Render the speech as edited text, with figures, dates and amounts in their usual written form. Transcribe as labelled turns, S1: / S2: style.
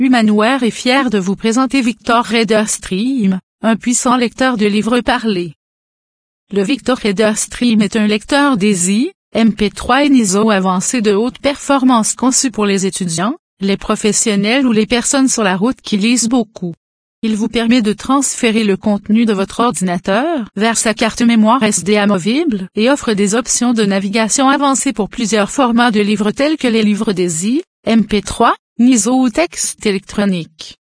S1: Humanware est fier de vous présenter Victor Reader Stream, un puissant lecteur de livres parlés. Le Victor Reader Stream est un lecteur DAISY, MP3 et ISO avancé de haute performance conçu pour les étudiants, les professionnels ou les personnes sur la route qui lisent beaucoup. Il vous permet de transférer le contenu de votre ordinateur vers sa carte mémoire SD amovible et offre des options de navigation avancées pour plusieurs formats de livres tels que les livres DAISY, MP3, ISO ou texte électronique.